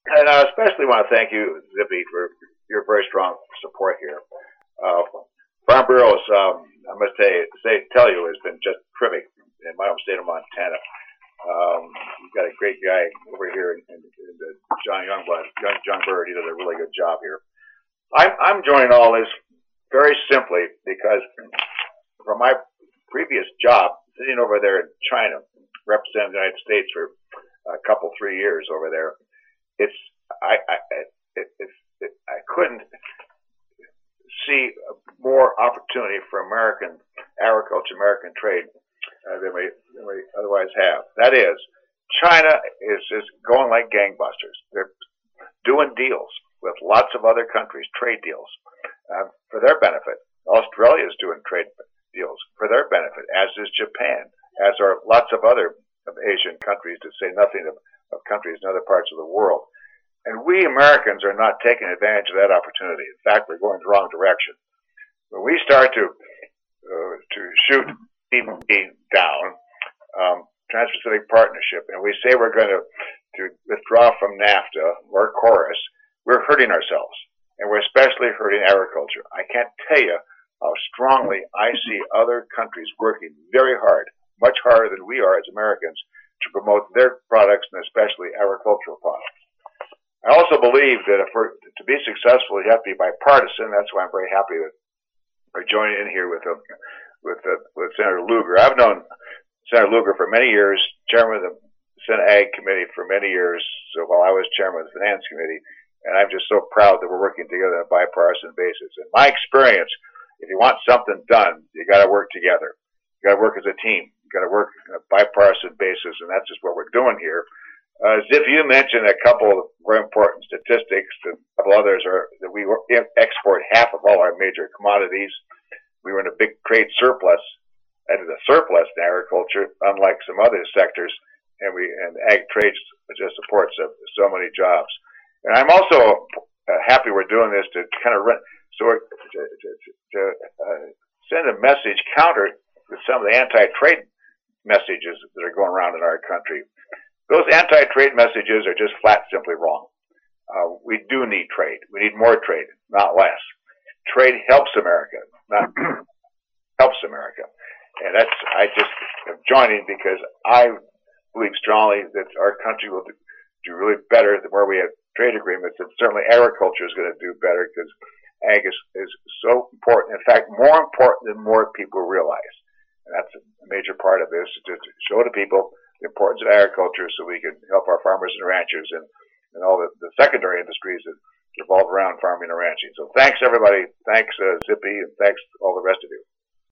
And I especially want to thank you, Zippy, for your very strong support here. Uh, Farm Bureau's, I must tell you, has been just terrific in my home state of Montana. We've got a great guy over here in John Youngblood, young John Bird. He does a really good job here. I'm joining all this very simply because from my previous job, sitting over there in China, representing the United States for a couple, 3 years over there, it's I couldn't see more opportunity for American agriculture, American trade than we otherwise have. That is, China is just going like gangbusters. They're doing deals with lots of other countries, trade deals, for their benefit. Australia is doing trade deals for their benefit, as is Japan, as are lots of other Asian countries, to say nothing of countries in other parts of the world. And we Americans are not taking advantage of that opportunity. In fact, we're going the wrong direction. When we start to shoot TPP down, Trans-Pacific Partnership, and we say we're going to withdraw from NAFTA or CORUS, we're hurting ourselves, and we're especially hurting agriculture. I can't tell you how strongly I see other countries working very hard, much harder than we are as Americans, to promote their products, and especially agricultural products. I also believe that to be successful, you have to be bipartisan. That's why I'm very happy that we're joining in here with Senator Lugar. I've known Senator Lugar for many years, chairman of the Senate Ag Committee for many years, so while I was chairman of the Finance Committee, and I'm just so proud that we're working together on a bipartisan basis. In my experience, if you want something done, you got to work together. You got to work as a team. You got to work on a bipartisan basis, and that's just what we're doing here. Ziff, you mentioned a couple of very important statistics, and a couple others are that we export half of all our major commodities. We were in a big trade surplus, and a surplus in agriculture, unlike some other sectors, and ag trade just supports so many jobs. And I'm also happy we're doing this to kind of send a message counter to some of the anti-trade messages that are going around in our country. Those anti-trade messages are just flat simply wrong. We do need trade. We need more trade, not less. Trade helps America, not helps America. And I just am joining because I believe strongly that our country will do really better the more we have trade agreements. And certainly agriculture is going to do better because ag is so important. In fact, more important than more people realize. And that's a major part of this, to show to people the importance of agriculture so we can help our farmers and ranchers and all the secondary industries that revolve around farming and ranching. So thanks, everybody. Thanks, Zippy, and thanks all the rest of you.